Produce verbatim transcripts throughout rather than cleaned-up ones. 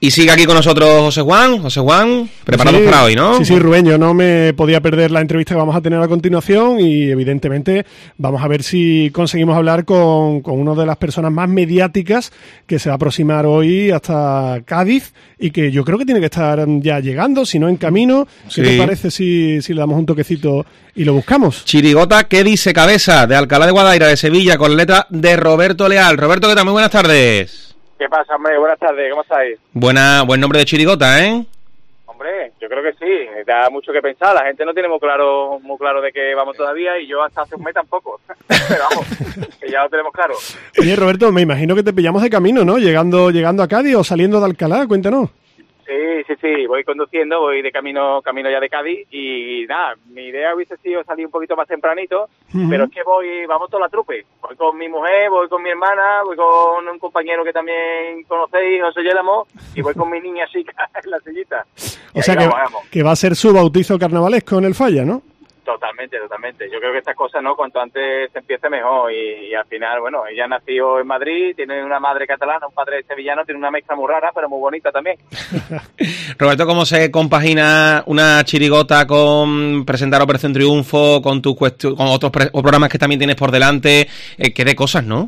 Y sigue aquí con nosotros José Juan. José Juan, preparados sí, para hoy, ¿no? Sí, sí, Rubén, yo no me podía perder la entrevista que vamos a tener a continuación y evidentemente vamos a ver si conseguimos hablar con, con una de las personas más mediáticas que se va a aproximar hoy hasta Cádiz y que yo creo que tiene que estar ya llegando, si no en camino. ¿Qué Sí. te parece si, si le damos un toquecito y lo buscamos? Chirigota, ¿qué dice Cabeza? De Alcalá de Guadaira, de Sevilla, con letra de Roberto Leal. Roberto, ¿qué tal? Muy buenas tardes. ¿Qué pasa, hombre? Buenas tardes, ¿cómo estáis? Buena, buen nombre de chirigota, ¿eh? Hombre, yo creo que sí, da mucho que pensar, la gente no tiene muy claro muy claro de qué vamos todavía y yo hasta hace un mes tampoco, pero vamos, que ya lo tenemos claro. Oye, Roberto, me imagino que te pillamos de camino, ¿no? Llegando, llegando a Cádiz o saliendo de Alcalá, cuéntanos. Sí, sí, sí, voy conduciendo, voy de camino camino ya de Cádiz y nada, mi idea hubiese sido salir un poquito más tempranito, uh-huh. pero es que voy, vamos toda la trupe, voy con mi mujer, voy con mi hermana, voy con un compañero que también conocéis, José Yélamo, y voy con mi niña chica en la sillita. O sea que, vamos, vamos. que va a ser su bautizo carnavalesco en el Falla, ¿no? Totalmente, totalmente. Yo creo que estas cosas, ¿no? Cuanto antes se empiece mejor y, y al final, bueno, ella nació en Madrid, tiene una madre catalana, un padre sevillano, tiene una mezcla muy rara, pero muy bonita también. Roberto, ¿cómo se compagina una chirigota con presentar Operación Triunfo, con tus cuest- con otros pre- programas que también tienes por delante? Eh, ¿Qué de cosas, no?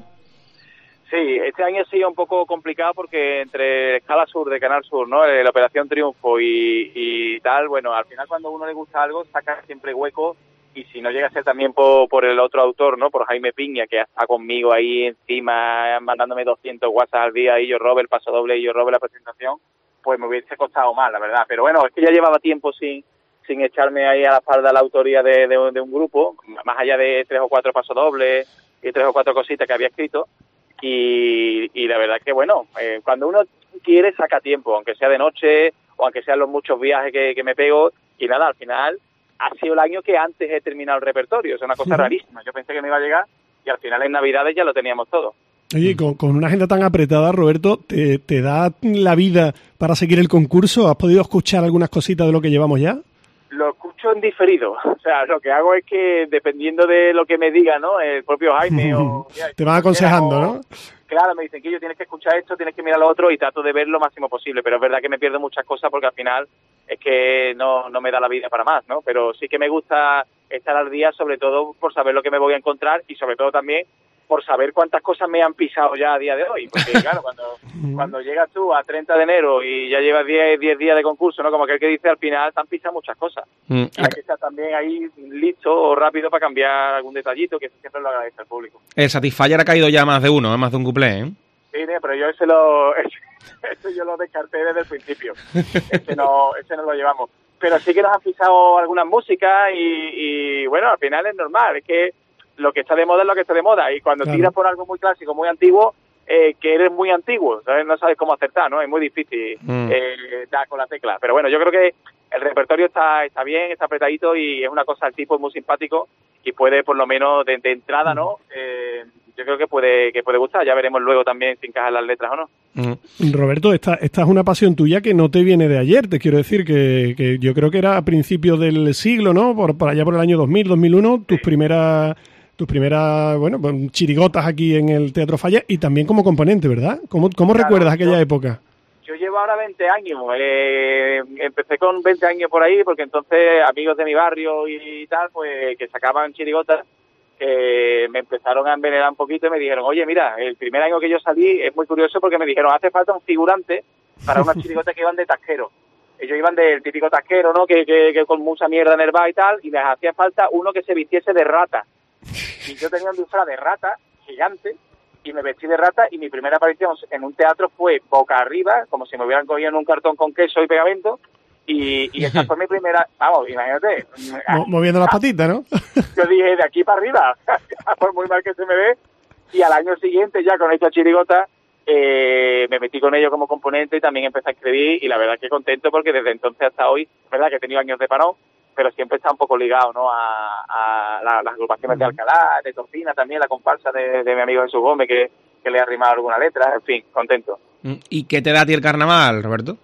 Sí, este año ha sido un poco complicado porque entre Escala Sur de Canal Sur, ¿no? La Operación Triunfo y, y tal, bueno, al final cuando a uno le gusta algo saca siempre hueco y si no llega a ser también por, por el otro autor, ¿no? Por Jaime Piña, que está conmigo ahí encima mandándome doscientos WhatsApp al día y yo robe el paso doble y yo robe la presentación, pues me hubiese costado más, la verdad. Pero bueno, es que ya llevaba tiempo sin sin echarme ahí a la espalda la autoría de, de, de un grupo, más allá de tres o cuatro pasodobles y tres o cuatro cositas que había escrito. Y, y la verdad que bueno, eh, cuando uno quiere saca tiempo, aunque sea de noche o aunque sean los muchos viajes que, que me pego y nada, al final ha sido el año que antes he terminado el repertorio, es una cosa uh-huh. rarísima, yo pensé que me iba a llegar y al final en Navidades ya lo teníamos todo. Oye, con, con una agenda tan apretada, Roberto, ¿te, ¿te da la vida para seguir el concurso? ¿Has podido escuchar algunas cositas de lo que llevamos ya? Lo escucho en diferido, o sea, lo que hago es que dependiendo de lo que me diga, ¿no? El propio Jaime o... Mira, te van aconsejando, o, ¿no? Claro, me dicen que yo tienes que escuchar esto, tienes que mirar lo otro y trato de ver lo máximo posible, pero es verdad que me pierdo muchas cosas porque al final es que no, no me da la vida para más, ¿no? Pero sí que me gusta estar al día, sobre todo por saber lo que me voy a encontrar y sobre todo también por saber cuántas cosas me han pisado ya a día de hoy, porque claro, cuando cuando llegas tú a treinta de enero y ya llevas diez días de concurso, ¿no? Como aquel que dice, al final te han pisado muchas cosas. Mm. Y hay que estar también ahí listo o rápido para cambiar algún detallito, que eso siempre lo agradece al público. El Satisfyer ha caído ya más de uno, ¿eh? Más de un cuplé, ¿eh? Sí, pero yo ese lo ese, ese yo lo descarté desde el principio. Ese no, ese no lo llevamos. Pero sí que nos han pisado algunas músicas y, y bueno, al final es normal, es que lo que está de moda es lo que está de moda y cuando claro. tiras por algo muy clásico, muy antiguo, eh, que eres muy antiguo, ¿sabes? No sabes cómo acertar, ¿no? Es muy difícil mm. eh, dar con la tecla. Pero bueno, yo creo que el repertorio está está bien, está apretadito y es una cosa, el tipo es muy simpático y puede por lo menos de, de entrada, ¿no? Eh, yo creo que puede que puede gustar. Ya veremos luego también si encajan las letras o no. Mm. Roberto, esta, esta es una pasión tuya que no te viene de ayer, te quiero decir que, que yo creo que era a principios del siglo, ¿no? Por, por allá por el año dos mil, dos mil uno, tus sí. primeras... tus primeras, bueno, chirigotas aquí en el Teatro Falla y también como componente, ¿verdad? ¿Cómo, cómo claro, recuerdas aquella yo, época? Yo llevo ahora veinte años, eh, empecé con veinte años por ahí porque entonces amigos de mi barrio y tal, pues que sacaban chirigotas, eh, me empezaron a envenenar un poquito y me dijeron, oye, mira, el primer año que yo salí es muy curioso porque me dijeron, hace falta un figurante para unas chirigotas que iban de tasquero. Ellos iban del típico tasquero, ¿no? Que, que, que con mucha mierda en el bar y tal, y les hacía falta uno que se vistiese de rata. Y yo tenía un disfraz de rata gigante y me vestí de rata y mi primera aparición en un teatro fue boca arriba, como si me hubieran cogido en un cartón con queso y pegamento y, y esa fue mi primera, vamos, imagínate. Moviendo las patitas, ¿no? Yo dije, de aquí para arriba, por muy mal que se me ve, y al año siguiente ya con esta chirigota eh, me metí con ellos como componente y también empecé a escribir y la verdad que contento porque desde entonces hasta hoy, es verdad que he tenido años de parón, pero siempre está un poco ligado, ¿no? A, a la, las agrupaciones de Alcalá, de Tocina también, la comparsa de, de mi amigo Jesús Gómez, que, que le ha arrimado alguna letra, en fin, contento. ¿Y qué te da a ti el carnaval, Roberto?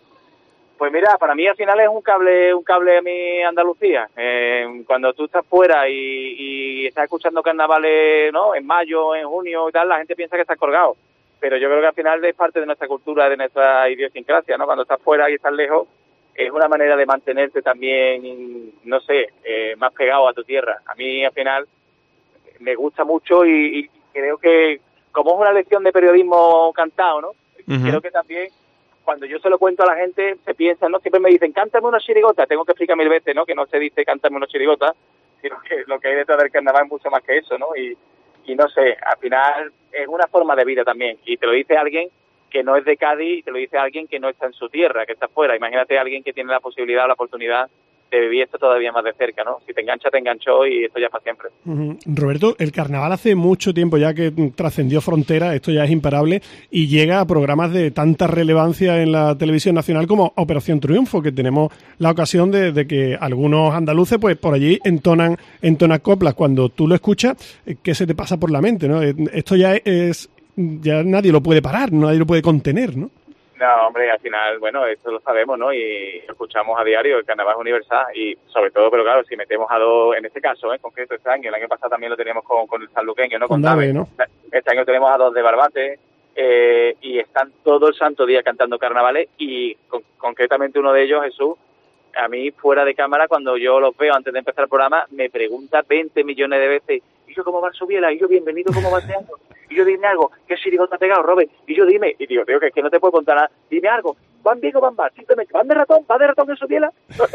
Pues mira, para mí al final es un cable un cable a mi Andalucía. Eh, cuando tú estás fuera y, y estás escuchando carnavales, ¿no? En mayo, en junio y tal, la gente piensa que estás colgado. pero yo creo que al final es parte de nuestra cultura, de nuestra idiosincrasia, ¿no? Cuando estás fuera y estás lejos, es una manera de mantenerte también, no sé, eh, más pegado a tu tierra. A mí, al final, me gusta mucho y, y creo que, como es una lección de periodismo cantado, ¿no? Uh-huh. Creo que también, cuando yo se lo cuento a la gente, se piensa, ¿no? Siempre me dicen, cántame una chirigota. Tengo que explicar mil veces, ¿no? Que no se dice cántame una chirigota, sino que lo que hay detrás del carnaval es mucho más que eso, ¿no? Y, y no sé, al final es una forma de vida también. Y te lo dice alguien que no es de Cádiz, y te lo dice alguien que no está en su tierra, que está fuera. Imagínate a alguien que tiene la posibilidad o la oportunidad de vivir esto todavía más de cerca, ¿no? Si te engancha, te enganchó y esto ya es para siempre. Uh-huh. Roberto, el carnaval hace mucho tiempo ya que trascendió fronteras, esto ya es imparable, y llega a programas de tanta relevancia en la televisión nacional como Operación Triunfo, que tenemos la ocasión de, de que algunos andaluces pues por allí entonan, entonan coplas. Cuando tú lo escuchas, ¿qué se te pasa por la mente, no? Esto ya es, ya nadie lo puede parar, nadie lo puede contener, ¿no? No, hombre, al final, bueno, esto lo sabemos, ¿no? Y lo escuchamos a diario, el carnaval es universal y sobre todo, pero claro, si metemos a dos, en este caso, en concreto este año, el año pasado también lo teníamos con, con el sanluqueño, ¿no? Con Dave, ¿no? Este año tenemos a dos de Barbate eh, y están todo el santo día cantando carnavales y con, concretamente uno de ellos, Jesús, a mí fuera de cámara, cuando yo los veo antes de empezar el programa, me pregunta veinte millones de veces, ¿y yo cómo va su biela? ¿Y yo bienvenido cómo va teatro? Y yo dime algo, ¿qué chirigota ha pegado, Robert? Y yo dime, y digo, digo que es que no te puedo contar nada, dime algo, ¿van bien o van mal? Simplemente, ¿van de ratón? ¿Va de ratón en su biela?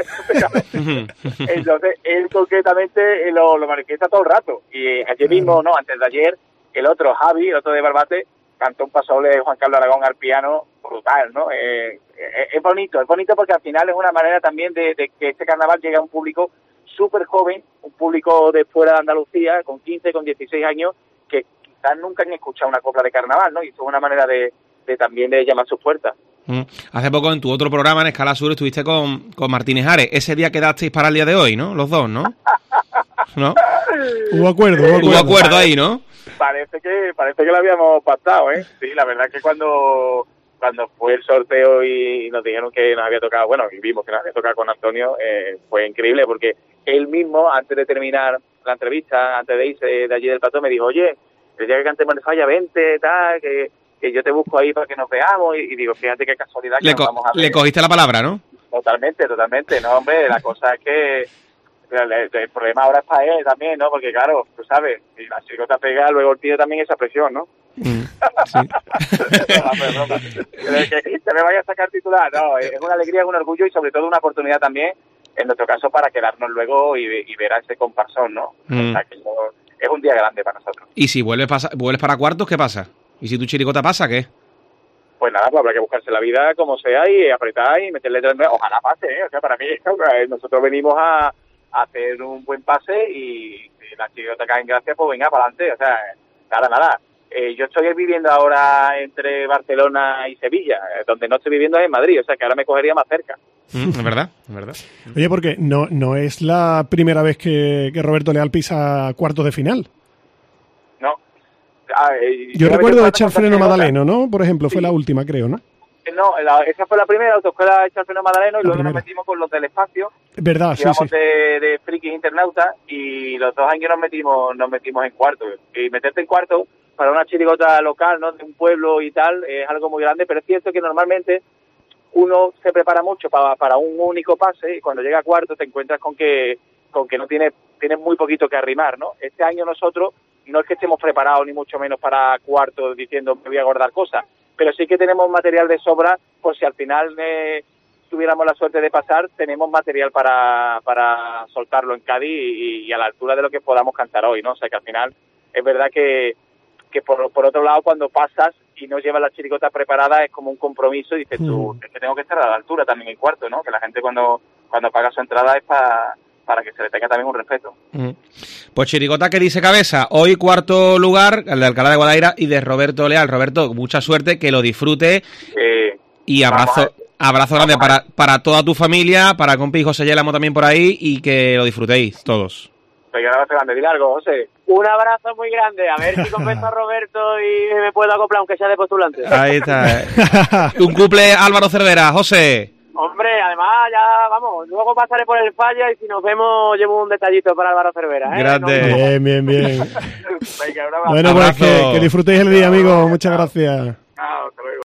Entonces, él concretamente lo, lo manifiesta todo el rato. Y ayer mismo, no, antes de ayer, el otro, Javi, el otro de Barbate, cantó un pasoble de Juan Carlos Aragón al piano brutal, ¿no? Eh, eh, es bonito, es bonito porque al final es una manera también de, de que este carnaval llegue a un público súper joven, un público de fuera de Andalucía, con quince, con dieciséis años, que quizás nunca han escuchado una copla de carnaval, ¿no? Y eso es una manera de, de también de llamar sus puertas. Mm. Hace poco en tu otro programa, en Escala Sur, estuviste con, con Martínez Ares. Ese día quedasteis para el día de hoy, ¿no? Los dos, ¿no? ¿No? Hubo acuerdo, hubo acuerdo. Hubo acuerdo ahí, ¿no? Parece que parece que lo habíamos pactado, ¿eh? Sí, la verdad es que cuando cuando fue el sorteo y nos dijeron que nos había tocado, bueno, y vimos que nos había tocado con Antonio, eh, fue increíble porque él mismo, antes de terminar la entrevista, antes de irse de allí del plató, me dijo, oye, el día que cantemos en Falla, vente, tal, que, que yo te busco ahí para que nos veamos, y, y digo, fíjate qué casualidad que le nos co- vamos a ver. Le cogiste la palabra, ¿no? Totalmente, totalmente, no, hombre, la cosa es que el, el problema ahora es para él también, ¿no? Porque claro, tú sabes, si la chirigota pega, luego él tiene también esa presión, ¿no? Mm, sí. no, no, que se me vaya a sacar titular, no, es una alegría, es un orgullo y sobre todo una oportunidad también, en nuestro caso, para quedarnos luego y, y ver a ese comparsón, ¿no? Mm. O sea, que eso es un día grande para nosotros. Y si vuelves, pasa, vuelves para cuartos, ¿qué pasa? ¿Y si tu chirigota pasa, qué? Pues nada, pues habrá que buscarse la vida como sea y apretar y meterle tres nueve. Ojalá pase, ¿eh? O sea, para mí, nosotros venimos a, a hacer un buen pase y si la chirigota cae en gracia, pues venga, para adelante. O sea, nada, nada. Eh, yo estoy viviendo ahora entre Barcelona y Sevilla, eh, donde no estoy viviendo es en Madrid, o sea, que ahora me cogería más cerca. Mm, es verdad, es verdad. Oye, porque no, no es la primera vez que, que Roberto Leal pisa cuartos de final. No. Ah, eh, yo recuerdo Echar Freno Madaleno, ¿no? Por ejemplo, fue sí. La última, creo, ¿no? No, la, esa fue la primera, autoescuela Echar Freno Madaleno, y la luego primera. Nos metimos con los del espacio. Verdad, sí, sí. de, de frikis internautas, y los dos años nos metimos nos metimos en cuarto. Y meterte en cuarto para una chirigota local, ¿no? De un pueblo y tal, es algo muy grande, pero es cierto que normalmente uno se prepara mucho para, para un único pase, y cuando llega a cuarto te encuentras con que con que no tienes tienes muy poquito que arrimar, ¿no? Este año nosotros no es que estemos preparados ni mucho menos para cuarto diciendo me voy a guardar cosas, pero sí que tenemos material de sobra por si al final eh, tuviéramos la suerte de pasar, tenemos material para, para soltarlo en Cádiz y, y a la altura de lo que podamos cantar hoy, ¿no? O sea que al final es verdad que que por, por otro lado, cuando pasas y no llevas la chirigota preparada, es como un compromiso, y dices mm. tú, es que tengo que estar a la altura también en cuarto, ¿no? Que la gente cuando cuando paga su entrada es para para que se le tenga también un respeto. Mm. Pues chirigota que dice cabeza, hoy cuarto lugar, el de Alcalá de Guadaira y de Roberto Leal. Roberto, mucha suerte, que lo disfrute eh, y abrazo abrazo grande para, para toda tu familia, para compi José Yelamo también por ahí, y que lo disfrutéis todos. Un abrazo grande, dile algo, José. Un abrazo muy grande, a ver si convenzo a Roberto y me puedo acoplar, aunque sea de postulante. Ahí está. Un cumple Álvaro Cervera, José. Hombre, además ya, vamos, luego pasaré por el Falla y si nos vemos llevo un detallito para Álvaro Cervera, ¿eh? Grande. No, no. Bien, bien, bien. Venga, un abrazo. Bueno, pues que, que disfrutéis el día, amigos. Muchas gracias. Chao, hasta luego.